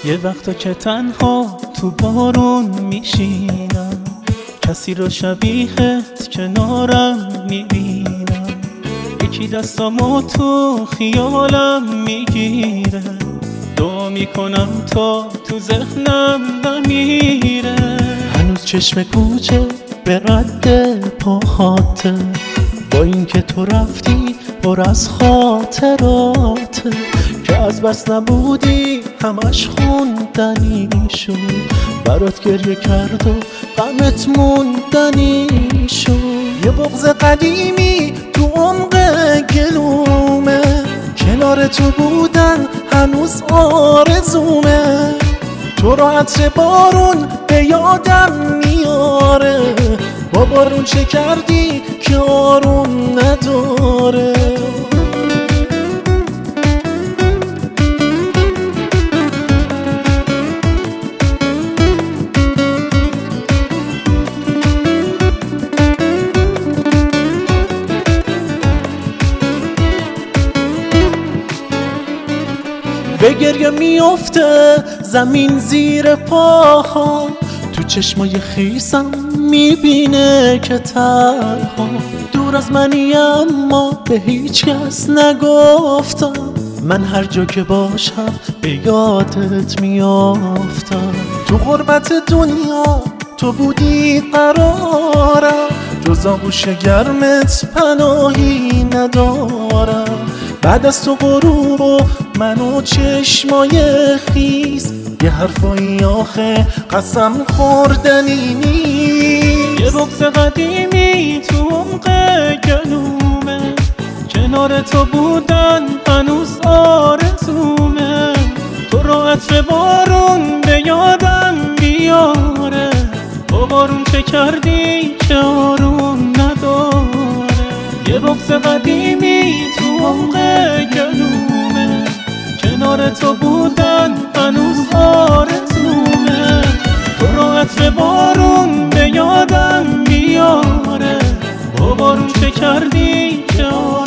یه وقتا که تنها تو بارون میشینم، کسی رو شبیهت کنارم میبینم، یکی دستامو تو خیالم میگیره، دعا میکنم تا تو ذهنم نمیره. هنوز چشم کوچه به رد پاهاته، با اینکه تو رفتی پر از خاطراته، که از بس نبودی همش خوندنی شد، برات گریه کرد و غمت موندنی شد. یه بغض قدیمی تو عمق گلومه، کنار تو بودن هنوز آرزومه، تو رو عطر بارون به یادم میاره، با بارون چه کردی که آروم نداره. به گریه میفته زمین زیر پاها، تو چشمای خیسم میبینه که تنها، دور از منی اما به هیچ کس نگفتم، من هر جا که باشم به یادت میافتم. تو غربت دنیا تو بودی قرارم، جز آغوش گرمت پناهی ندارم، بعد از تو غروب و من و چشمای خیس، یه حرفایی آخه قسم خوردنی نیست. یه بغض قدیمی تو عمق گلومه، کنار تو بودن هنوز آرزومه، تو رو عطر بارون به یادم بیاره، با بارون چه کردی که آروم نداره. یه بغض قدیمی تو عمق گلومه، کنار تو بودن هنوز آرزومه، تو رو عطر بارون به یادم بیاره، با بارون چه کردی که